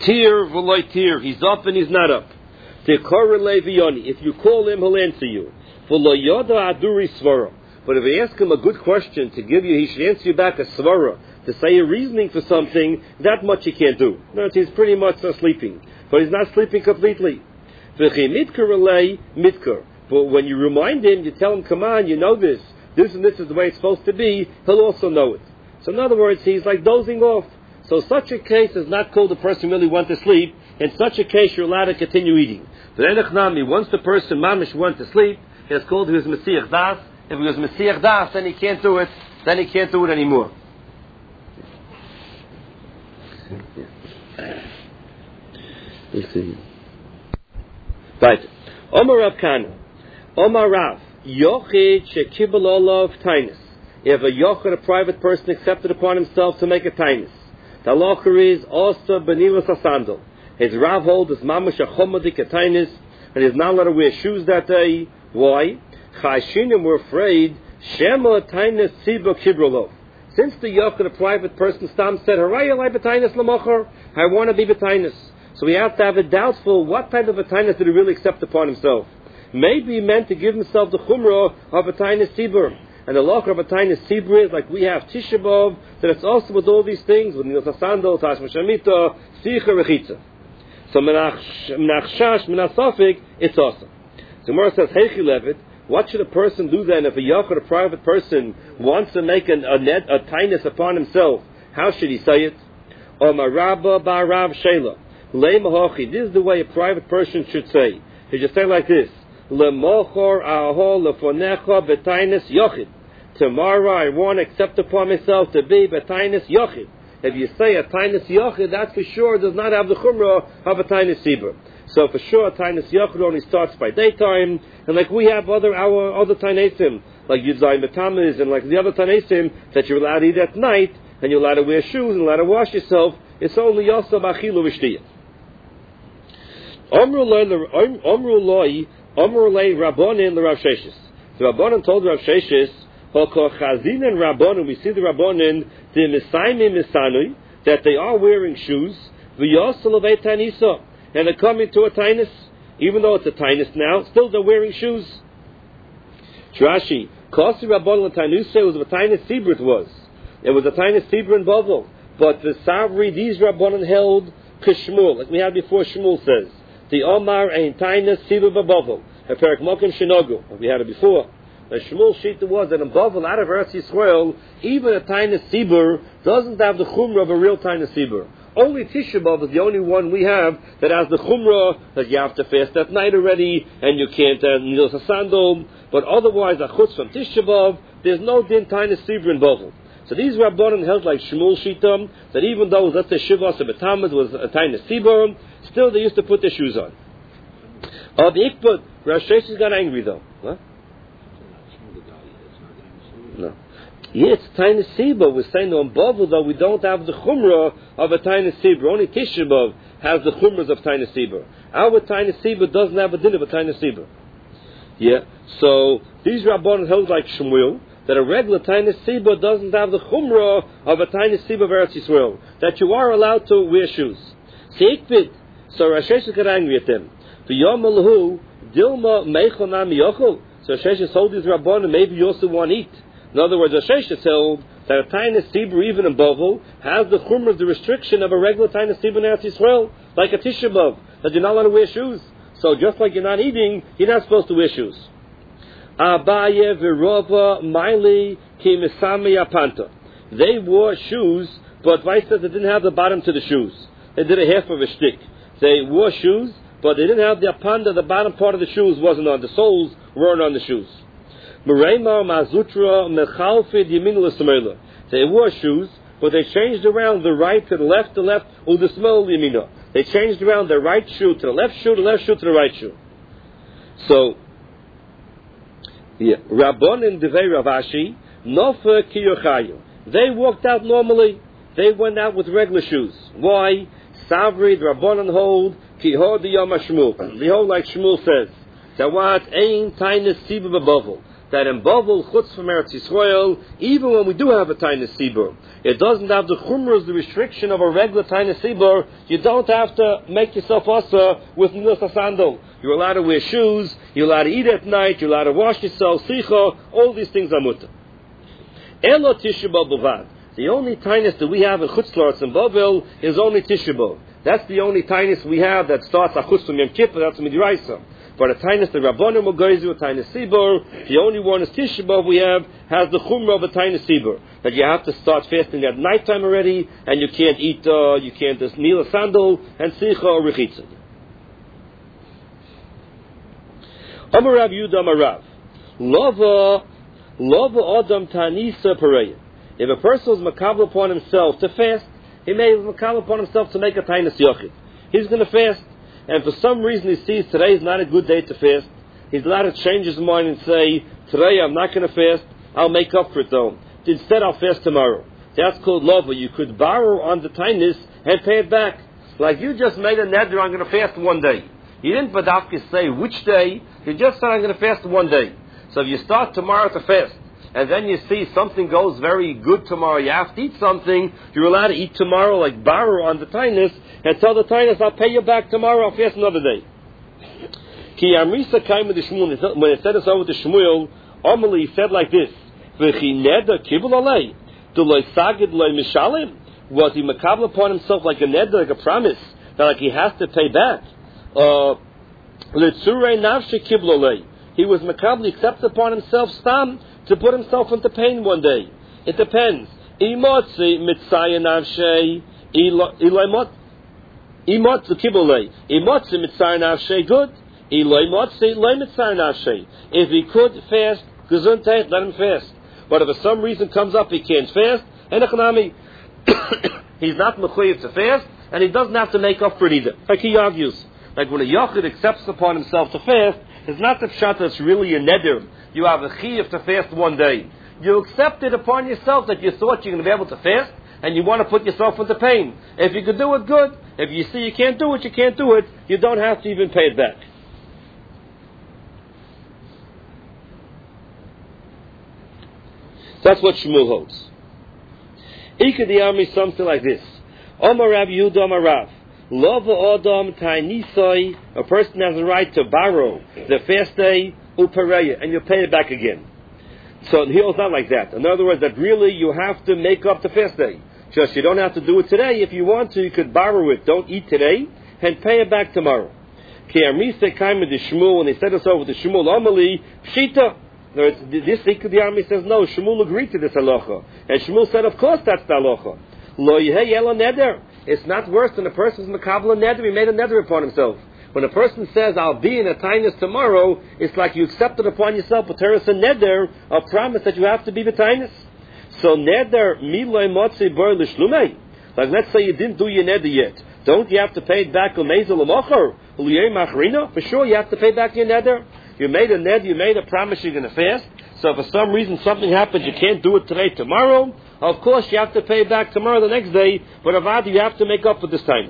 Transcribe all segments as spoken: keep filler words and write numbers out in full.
Tir v'loy tir. He's up and he's not up. Tekor levioni. If you call him, he'll answer you. V'lo yoda aduri svara. But if you ask him a good question to give you, he should answer you back a svara, to say a reasoning for something, that much he can't do. No, he's pretty much uh, sleeping. But he's not sleeping completely. V'chi mitkar alei mitkar. But when you remind him, you tell him, come on, you know this. This and this is the way it's supposed to be, he'll also know it. So in other words, he's like dozing off. So such a case is not called the person really went to sleep. In such a case, you're allowed to continue eating. But once the person mamish went to sleep, it's called his Mesiach Das. If he was Mesiach Das, then he can't do it. Then he can't do it anymore. Let's see. Right. Omar Rav Kana. Omar Rav. Yochid shekibel olav tainus. If a yochid, a private person, accepted upon himself to make a tainus, the halacha is also benilas asandal. His Rav holds his mamash a chomadik a tainus, and he's not allowed to wear shoes that day. Why? Chashinim were afraid shema tainus siba kibrolov. Since the yochid, a private person, stam said, "Haraya lai b'tainus lamachar," I want to be b'tainus. So we have to have it doubtful what type of a tainus did he really accept upon himself. Maybe he meant to give himself the chumrah of a tainus sibur. And the law of a tainus sibur is like we have Tisha B'Av, that it's also with all these things, with Nil Sasandal, Tash Mashamita, Sicha, Rechitza. So Menachshash, Menasafik, it's awesome. So Gemara says, Heichi Levit, what should a person do then if a yachid, a private person, wants to make an, a net, a tainus upon himself? How should he say it? Omar Rabba Barav Shela. Le Mahochi. This is the way a private person should say. He should say like this. Lemochor aho lefonecha b'tainus yochid. Tomorrow I want to accept upon myself to be b'tainus yochid. If you say a tainus yochid, that for sure does not have the chumrah of a tainus sibur. So for sure a tainus yochid only starts by daytime, and like we have other our other tainesim, like Yudzayin B'Tammuz and like the other tainesim that you're allowed to eat at night, and you're allowed to wear shoes and allowed to wash yourself. It's only yosab achilu v'shtiyah. Omru loi, Omru lei Rabbanin the Rav Sheshes. The Rabbanin told Rav Sheshes, Hoko Chazin and Rabbanin, we see the Rabbanin, the Misaimi Misanui, that they are wearing shoes, V'yosel of Eitanisa, and they're coming to a tainus, even though it's a tainus now, still they're wearing shoes. Trashi, Kosi Rabbanin Tainuse was a tainus Sibur it was. It was a tainus Sibur in Bavel, but the Savri, these Rabbanin held Kishmul, like we had before Shmuel says. The Omar ein tainus Sibur b'Bavel. A perik mokim shenogu. Like we had it before. The Shmuel Shita was that in Bavel, out of Eretz Yisrael, even a tainus Sibur doesn't have the chumrah of a real tainus Sibur. Only Tisha B'Av is the only one we have that has the chumrah that you have to fast at night already, and you can't uh, nil sasandol. But otherwise, a chutz from Tisha B'Av, there's no din tainus Sibur in Bavel. So these Rabbanim held like Shmuel Shita, that even though, let's say, Shivas of B'Tammuz was a tainus Sibur, still they used to put their shoes on. Uh, the Ikbut, Rav Sheshes got angry though. What? No. Yeah, it's tainus Sibur. We're saying on Bavel though we don't have the chumrah of a tainus Sibur. Only Tisha B'Av has the chumras of tainus Sibur. Our tainus Sibur doesn't have a din of a tainus Sibur. Yeah. So these Rabbanim held like Shmuel, that a regular tainus Sibur doesn't have the chumrah of a tainus Sibur of Eretz Yisrael, that you are allowed to wear shoes. Seikbid. So Rav Sheshes got angry at them. The Yomalhu Dilma Meichonam Yochel. So Rav Sheshes told these Rabbanim, maybe you also want to eat. In other words, Rav Sheshes held that a tainus Sibur, even in Bavel, has the chumrah, the restriction of a regular tainus Sibur in Eretz Yisrael, like a Tisha B'Av, that you're not allowed to wear shoes. So just like you're not eating, you're not supposed to wear shoes. Abaye v'Rova Maili ki Misami Apanta. They wore shoes, but Vice says they didn't have the bottom to the shoes. They did a half of a shtick. They wore shoes, but they didn't have the apanda, the bottom part of the shoes wasn't on. The soles weren't on the shoes. Merema Mazutra Mechalfid Yamin L'Smeila. They wore shoes, but they changed around the right to the left, the left, or the small Yamina. They changed around the right shoe to the left shoe, the left shoe to the right shoe. So, yeah, Rabbanin Devei Ravashi, Nofa Kiyochayu. They walked out normally. They went out with regular shoes. Why? Savri, the Rabbanan hold, Ki Hod Yom Shmuel. They hold like Shmuel says, that what? Ein Tainus Sibur b'Bavel. that in Bavel, Chutz from Eretz Yisrael, even when we do have a Tainus Sibur, it doesn't have the chumras, the restriction of a regular Tainus Sibur. You don't have to make yourself asa with Nilas sandal. You're allowed to wear shoes, you're allowed to eat at night, you're allowed to wash yourself, sicha, all these things are mutter. Elo Tisha B'Av B'Vad. The only Tainus that we have in Chutz La'aretz and Bavel is only Tisha B'Av. That's the only Tainus we have that starts Achutz from Yom Kippur, that's Midraisa. But a Tainus, the Rabbanim Mogoizu, a Tainus Sibur, the only one is Tisha B'Av we have, has the Chumrah of a Tainus Sibur. That you have to start fasting at nighttime already, and you can't eat, uh, you can't just kneel a sandal, and Sicha or Rechitza. Amar Rav Yehuda Amar Rav. Lova, Lova Adam Tanisa Pareya. If a person is makabel upon himself to fast, he may be makabel upon himself to make a Tainus Yochid. He's going to fast. And for some reason he sees today is not a good day to fast. He's allowed to change his mind and say, today I'm not going to fast, I'll make up for it though. Instead I'll fast tomorrow. That's called lova. You could borrow on the tainus and pay it back. Like you just made a neder, I'm going to fast one day. You didn't badafka say which day, you just said I'm going to fast one day. So if you start tomorrow to fast, and then you see something goes very good tomorrow, you have to eat something, you're allowed to eat tomorrow, like borrow on the tainus, and tell the tainus, I'll pay you back tomorrow, I'll fast another day. Ki Amrisa came with the Shmuel, when it said this over to Shmuel, Amelie said like this, V'chi neder kibul alei, do loy sagid loy mishalim? Was he makabel upon himself like a neder, like a promise, that like he has to pay back? L'tzurei nafshe kibul alei. He was makabel, he accepted upon himself stam, to put himself into pain one day. It depends. Imotzi mitzaya nafshe, iloymot, imotzi kibulei. Imotzi mitzaya nafshe, good. Iloymotzi, loy mitzaya nafshe. If he could fast, gesundheit, let him fast. But if for some reason comes up he can't fast, and economy, he's not mechuyev to fast, and he doesn't have to make up for it either. Like he argues, like when a yochid accepts upon himself to fast, it's not the pshat that's really a neder. You have a chiyuv to fast one day. You accept it upon yourself that you thought you're going to be able to fast, and you want to put yourself into pain. If you could do it, good. If you see you can't do it, you can't do it. You don't have to even pay it back. That's what Shmuel holds. Ikadiyami something like this. Omar Rav Yehuda Amar Rav. Lova Adam Tainisoi. A person has a right to borrow the fast day upareya, and you pay it back again. So here it's not like that. In other words, that really you have to make up the fast day. Just you don't have to do it today. If you want to, you could borrow it. Don't eat today and pay it back tomorrow. Ki Amrisa came with the Shmuel, when they said this over the Shmuel Amali Pshita. This Ikadiyami says no. Shmuel agreed to this halacha, and Shmuel said, of course that's the halacha. Lo yehei elo neder. It's not worse than a person's makabel neder. He made a neder upon himself. When a person says, I'll be in a tainus tomorrow, it's like you accepted upon yourself a teres a neder, a promise that you have to be the tainus. So neder miloi motzi bar l'shlumei. Like let's say you didn't do your neder yet. Don't you have to pay it back l'mezel l'mocher? L'yei machrina? For sure you have to pay back your neder. You made a neder, you made a promise you're going to fast. So if for some reason something happens, you can't do it today, tomorrow, of course you have to pay it back tomorrow, the next day, but avadi you have to make up for this tainus.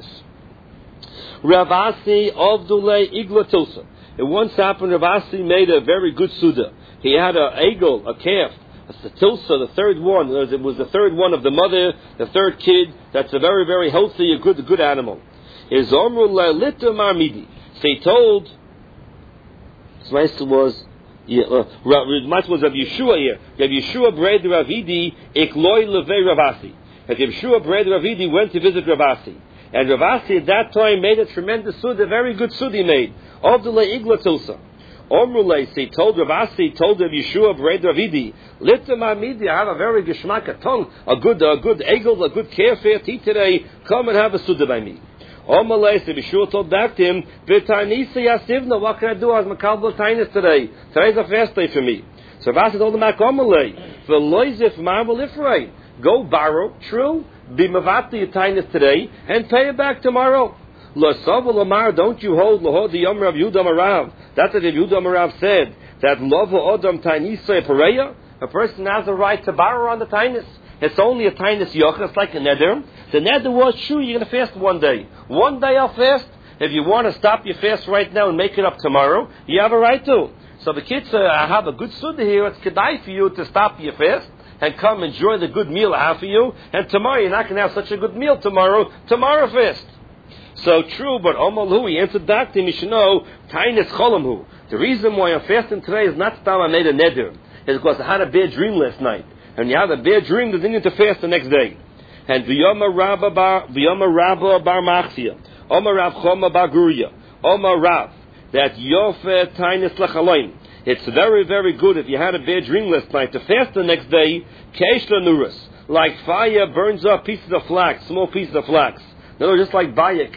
Ravasi Avdulay Igla Tilsa. It once happened, Ravasi made a very good suda. He had a eagle, a calf, a tilsa, the third one. It was the third one of the mother, the third kid. That's a very, very healthy, a good, good animal. His Omrulay Lita Marmidi. So he told, his master was, yeah, uh, master was of Yeshua here. Rav Yeshua Bred Ravidi Ikloi Levei Ravasi. And Yeshua Bred Ravidi went to visit Ravasi. And Ravasi at that time made a tremendous suda, a very good suda he made. Avdulay Igla Tilsa. Omrulay, he told Ravasi, told Rav Yeshua Bred Ravidi, Litam Amidi, I have a very geshmak, a tongue, a good, a good eagle, a good kefir to eat today. Come and have a suda by me. Omrulay, so Yeshua told back to him, V'tainisa yasivna, what can I do? I was makabel tainis today. Today's a fast day for me. So Ravasi told him back, Omrulay, V'loizif ma'amal ifrei. Go borrow, true, be mavati your tainus today, and pay it back tomorrow. L'sav l'amar, don't you hold l'hod the yom Rav Yehuda Amar Rav. That's what Rav Yehuda Amar Rav said, that lova odam tainisa pareya, a person has a right to borrow on the tainus. It's only a tainus yoch, it's like a neder. The neder was, sure, you're going to fast one day. One day I'll fast. If you want to stop your fast right now and make it up tomorrow, you have a right to. So the kids uh, I have a good suda here. It's kedai for you to stop your fast and come enjoy the good meal I have for you. And tomorrow you're not going to have such a good meal tomorrow. Tomorrow fast. So true, but Omalu, he answered that to him. You should know, Tainis Cholamhu. The reason why I'm fasting today is not stam I made a neder. It's because I had a bad dream last night. And you have a bad dream, there's need to fast the next day. And V'yoma Rabba Bar V'yoma Rabba Bar Machzia, Omar Rav Choma Bar Guria, Omar Rav, that Yofe Tainis Lechaloim. It's very, very good if you had a bad dream last night to fast the next day, Keish Lanuras, like fire burns up pieces of flax, small pieces of flax. No, just like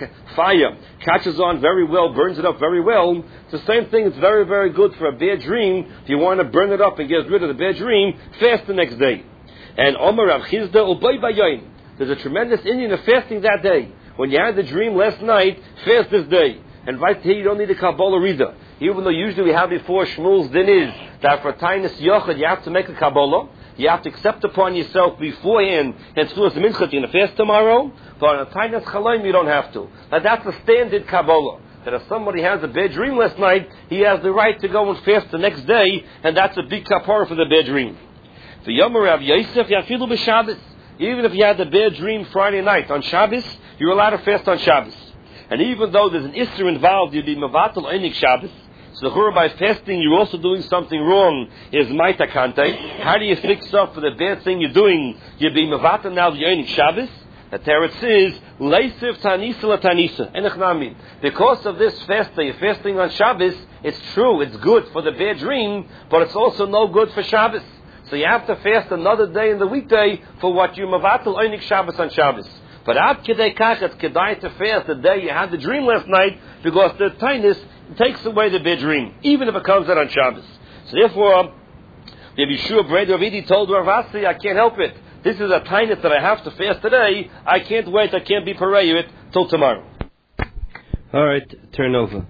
fire catches on very well, burns it up very well. It's the same thing. It's very, very good for a bad dream. If you want to burn it up and get rid of the bad dream, fast the next day. And Omar Rav Chizda Ubay Bayoin. There's a tremendous Indian of fasting that day. When you had the dream last night, fast this day. And right here, you don't need a Kabbalah reader. Even though usually we have before Shmuel's din is that for Tainis Yochad you have to make a Kabbalah. You have to accept upon yourself beforehand and Tzulas Mincha, you're going to fast tomorrow. But on a Tainas Chaloim, you don't have to. Now that's a standard Kabbalah. That if somebody has a bad dream last night, he has the right to go and fast the next day, and that's a big kapara for the bad dream. The Yomer Rav Yosef Yafilu b'Shabbos. Even if you had the bad dream Friday night on Shabbos, you're allowed to fast on Shabbos. And even though there's an Isser involved, you'd be Mavatal Einik Shabbos. So the by fasting, you're also doing something wrong. Is Maita Kante. How do you fix up for the bad thing you're doing? You'd be Mavatal now the Einik Shabbos. The Teretz says, Leisiv Tanisa La Tanisa. Enechnami. Because of this fast that you're fasting on Shabbos, it's true, it's good for the bad dream, but it's also no good for Shabbos. So you have to fast another day in the weekday for what you Mavatal Einik Shabbos on Shabbos. But Ad Kedei Kach, it's Kedai to fast the day you had the dream last night, because the tinus takes away the bad dream, even if it comes out on Shabbos. So therefore, the Yeshua Breda Ravidi told Ravasi, I can't help it. This is a tinus that I have to fast today. I can't wait, I can't be parayah it till tomorrow. All right, turn over.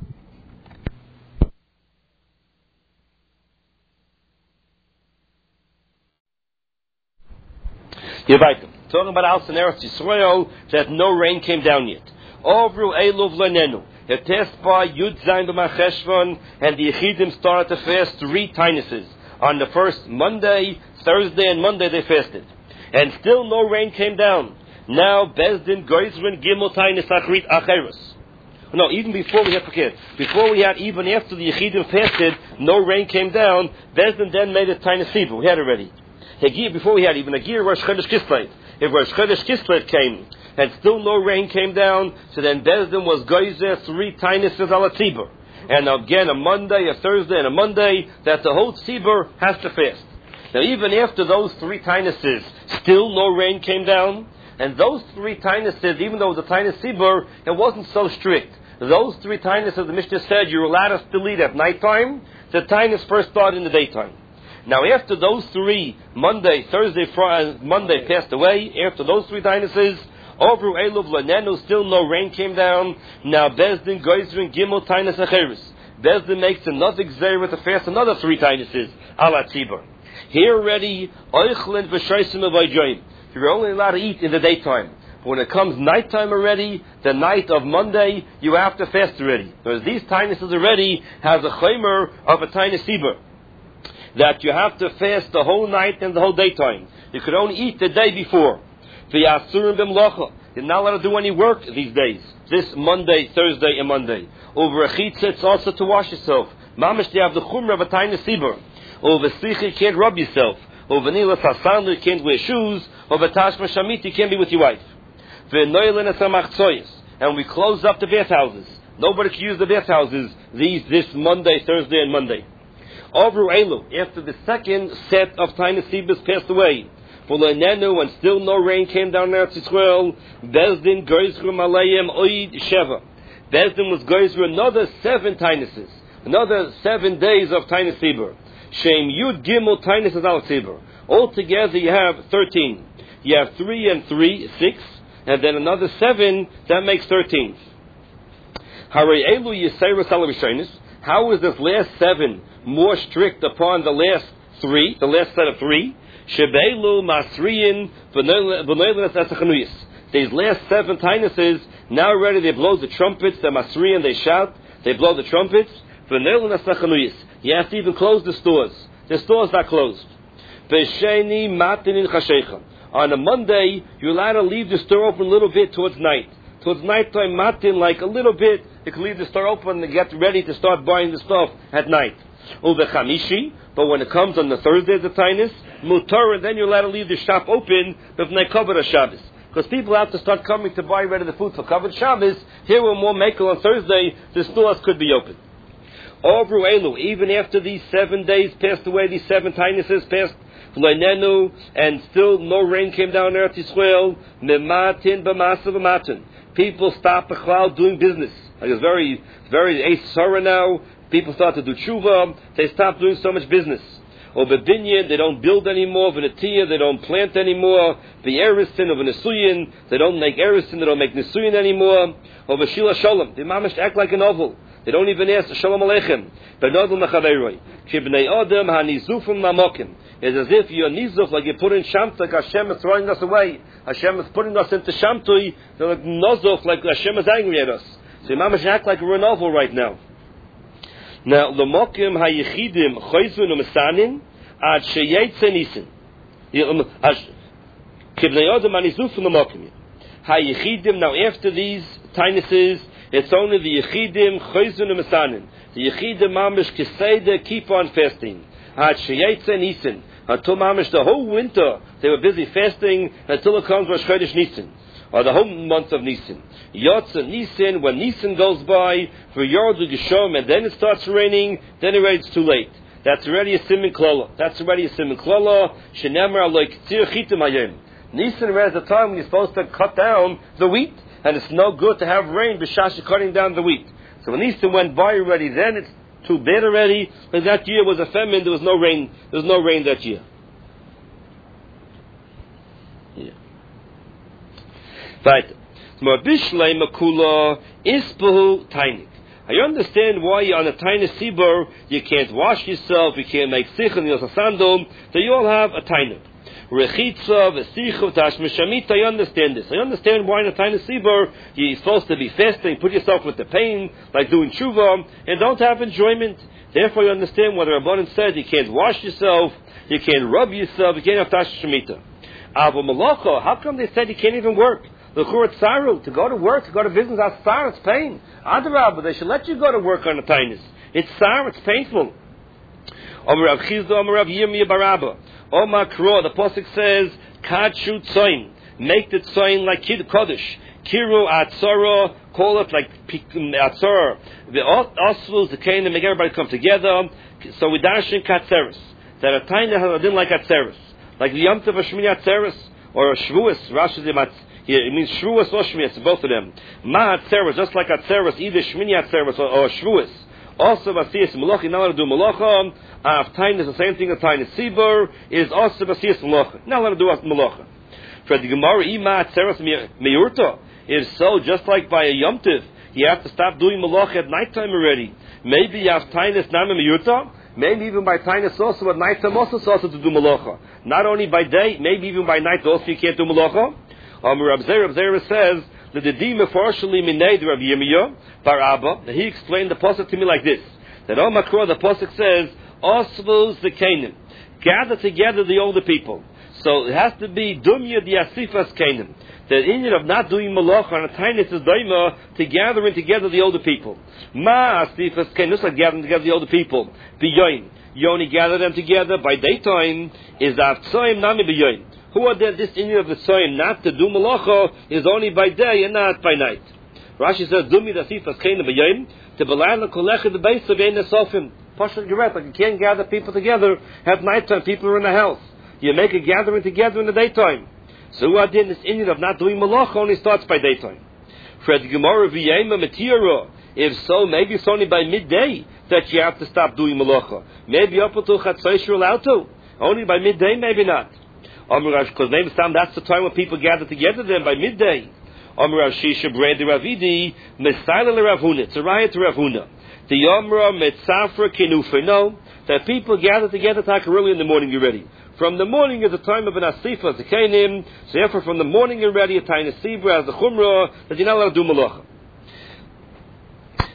Yevaitim. Talking about Al Eretz Yisrael, that no rain came down yet. Ovru Eiluv Lenenu. It test by Yud Zayin B'Macheshvan, and the Yechidim started to fast three tinuses. On the first Monday, Thursday, and Monday they fasted. And still no rain came down. Now Bezdin Goizrin Gimel Tainus Achrit Acheres. No, even before we had forget, before we had, even after the Yechidim fasted, no rain came down. Bezdin then made a Tainus Sibur. We had already. Before we had even a Gir Rosh Chodesh Kislev. If Rosh Chodesh Kislev came and still no rain came down, so then Bezdin was Goizer three Tainuses ala Tzibur. And again a Monday, a Thursday, and a Monday that the whole Tzibur has to fast. Now even after those three Tainuses, still no rain came down. And those three Tainuses, even though it was a Tainus Tzibur, it wasn't so strict. Those three Tainuses, the Mishnah said, you're allowed to still eat at nighttime. The Tainus first started in the daytime. Now, after those three, Monday, Thursday, Friday, Monday passed away, after those three dynasties, over Eluv Lanenu, still no rain came down. Now, Bezdin, Goizrin, Gimel, Tainus, Acheres. Bezdin makes another Gzeirah to fast another three dynasties, Ala Tzibur. Here already, Oichlin, V'Shaisim, V'Vayjoyim. You're only allowed to eat in the daytime. When it comes nighttime already, the night of Monday, you have to fast already. Because these dynasties already has a Chaymer of a Tainus Tzibur, that you have to fast the whole night and the whole daytime. You could only eat the day before. You're not allowed to do any work these days. This Monday, Thursday, and Monday. Over a chitza, it's also to wash yourself. Mamish, you have the chumrah of a tainus sibur. Over slicha, you can't rub yourself. Over nilas hasan, you can't wear shoes. Over tashma shamit, you can't be with your wife. And we close up the bathhouses. Nobody can use the bathhouses these this Monday, Thursday, and Monday. Over Elu, after the second set of Tainus Sibus passed away, for Lenenu, and still no rain came down there to Israel, Bezdin Goizru Malayim Oid Sheva. Bezdin was Goizru another seven Tainuses, another seven days of Tainus Sibur. Shem Yud Gimel Tainuses Al Sibur. Altogether you have thirteen. You have three and three, six, and then another seven, that makes thirteen. Harei Elu Yisayra Salavishonis. How is this last seven more strict upon the last three, the last set of three? Shebeilu Masriyin V'noilenes Esachanuyis. These last seven Tainuses, now already they blow the trumpets, the Masriyin, they shout, they blow the trumpets, V'noilenes Esachanuyis. You have to even close the stores. The stores are closed. B'sheni matin chashecha. On a Monday, you're allowed to leave the store open a little bit towards night. Towards nighttime, matin, like a little bit, you can leave the store open and get ready to start buying the stuff at night. Uvechamishi, but when it comes on the Thursday of the Tainus, mutar, and then you're allowed to leave the shop open b'fnei kavod Shabbos. Because people have to start coming to buy ready the food for kavod Shabbos. Here we're more makel on Thursday, the stores could be open. Ovru elu, even after these seven days passed away, these seven Tainuses passed, and still no rain came down in Eretz Yisrael, mematin b'masa b'matin. People stop the cloud doing business. Like it's very, very Eis Sarah now. People start to do tshuva. They stop doing so much business. Or b'binyan, they don't build anymore. V'netiyah, they don't plant anymore. V'erisin, or v'nesuyin, they don't make erisin, they don't make nesuyin anymore. Or v'shila shalom, they mamish act like an oval. They don't even ask shalom aleichem. B'nodel mechaveroi. K'bnei odem hanizufim lamokim. It's as if you're nizuf, like you put in shamta, like Hashem is throwing us away. Hashem is putting us into shamtui. They're like nozuf, like Hashem is angry at us. So you mamish act like we're an oval right now. Now, l'mokim hayechidim choyzun u'mesanin ad sheyetze nisin. Kibnei odem hanizufim l'mokim. Hayechidim, now after these Tainuses, it's only the yechidim choyzun u'mesanin. The yechidim mamish keseda keep on fasting. Ad sheyetze nisin. Until mamish the whole winter, they were busy fasting until it comes Rosh Chodesh Nisan. Or the whole month of Nisan. Yotze Nisan, when Nisan goes by, for Yordu Geshom, and then it starts raining, then already it's too late. That's already a Siman Klala. That's already a Siman Klala. Shenemar like Tzir Chitim Hayem. Nisan is the time when you're supposed to cut down the wheat, and it's no good to have rain b'shash cutting down the wheat. So when Nisan went by already, then it's too bad already. But that year was a famine. There was no rain. There was no rain that year. Yeah. Right. Marbishlei makula ispuhu tainik. I understand why on a tiny sibur you can't wash yourself, you can't make sichon yosasandom. So you all have a tainik. Rechitza v'sichu tashmishamit. I understand this. I understand why in a tiny sibur you're supposed to be fasting, put yourself with the pain, like doing tshuva, and don't have enjoyment. Therefore, you understand what the Rabbanan said. You can't wash yourself, you can't rub yourself, you can't have tashmishamita. Avo malacha. How come they said you can't even work? The Churat Saru, to go to work, to go to business, that's sar, it's pain. Adarabah, they should let you go to work on a tainus. It's sar, it's painful. Omer Rav Chizda, Omer Rav Yirmiyah Barabba. Omar Kro, the Pasuk says, Kadshu Tzoyin, make the Tzoyin like Kid Kodesh. Kiru Atzara, call it like Atzara. The Osvus, the Cain, make everybody come together. So we darshan Katzeres. That a tainus didn't like Atzeres. Like the Yom Tov Shmini Atzeres, or a Shvuas, Rashi Zimatz. Here, it means Shvuas or Shmias, both of them. Ma Atzeres, just like Atzeres, either Shmini Atzeres or, or Shvuas. Also, Vasiyas Malacha, not allowed to do Malacha. Av Tainus, the same thing as Tainus Sibur, is also Vasiyas Malacha. Not allowed to do Malacha. For the Gemara, Ima Atzeres Meyurta. If so, just like by a Yom Tiv, you have to stop doing Malacha at nighttime already. Maybe you have Tainus Nama Meyurta. Maybe even by Tainus also at nighttime also also to do Malacha. Not only by day, maybe even by night also you can't do Malacha. Um, Rab Zera, Rab Zera says that the Dima partially mined Rav Yirmiyah Bar Abba, that he explained the pasuk to me like this: that on Makro the pasuk says, "Osvos the Canaan, gather together the older people." So it has to be Dumya the Asifas Canaan. The Indian of not doing Malach on a tiny is Daima to gathering together the older people. Ma Asifas Canaan, just like gathering together the older people. B'yoin, you only gather them together by daytime. Is Avtsoim Nami B'yoin. Who are there, this Indian of the Tzoyim not to do Malacha is only by day and not by night. Rashi says, Dumi Dasifas Kaina B'yayim, to Belayla Kolech the base of Ein Sofim. Pashas Geret, like you can't gather people together at nighttime, people are in the house. You make a gathering together in the daytime. So who are there, this Indian of not doing Malacha only starts by daytime. Fred Gemara V'yayim Matira. If so, maybe it's only by midday that you have to stop doing Malacha. Maybe up until Chatzos you're allowed to. Only by midday, maybe not. Because maybe some that's the time when people gather together then by midday. Amr Shisha Bredi Ravidi, Mesaila Ravuna, it's a riot to Ravuna. The Yomra Metzafra Kinufa, no, that people gather together tak early in the morning you're ready. From the morning is the time of an Asifa, the Kainim, so therefore from the morning you're ready, a Tainus Sibra, as the Chumrah, that you're not allowed to do Malacha.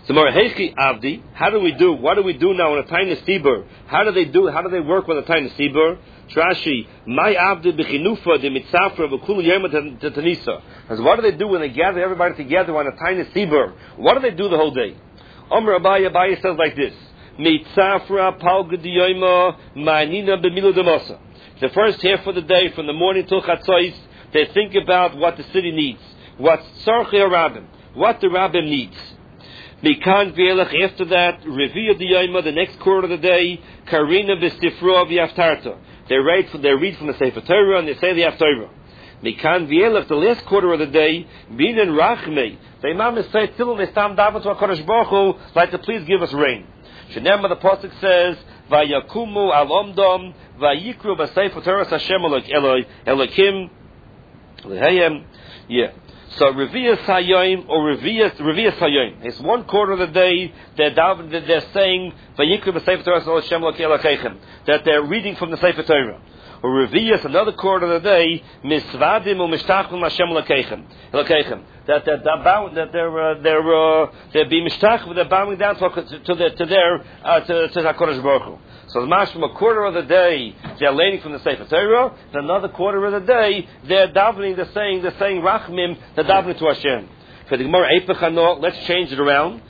So more Heichi Avdi, how do we do? What do we do now in a tiny Sibur? How do they do? How do they work with a tiny Sibur? Rashi, my Avdi b'chinufa de mitzafra v'kulu yema tanisa. As what do they do when they gather everybody together on a tiny Sibur? What do they do the whole day? Omer Abaye Abaye says like this: Mitzafra palgudiyoma ma'anina b'milu demosa. The first half of the day, from the morning till chatzos, they think about what the city needs, what tzarchei rabbim, what the rabbim needs. Mikan v'elech, after that, Reviya Diyayma, the next quarter of the day, Karina b'stifra v'yaftarta. They read from, they read from the Sefer Torah and they say the Haftarah. Mikan v'elech, the last quarter of the day, Binan Rachmei. They mamish say, Tilum Estam Davat to HaKadosh Baruch Hu, like to please give us rain. Shenema, the Pasuk says, Vayakumu al-omdom, Vayikru b'Sefer Torah Hashem Elokim, Lehayim. Yeah. So Reviyas Hayoim or Reviyas Reviyas Hayoim. It's one quarter of the day they're they're saying Vayikru b'Sefer Torah Hashem Elokim, that they're reading from the Sefer Torah. Or Reviyas, another quarter of the day, Misvadim or Mishtachim Hashem Elokim, that they're bowing, that they're uh, they're uh, they're being mishtach, they're bowing down to, to, the, to their uh, to to HaKadosh Baruch Hu. So the mashma, a quarter of the day they're learning from the Sefer Torah, and another quarter of the day they're davening, they're saying they're saying Rachmim, they're davening to Hashem. For the Gemara Eipach Hano, let's change it around.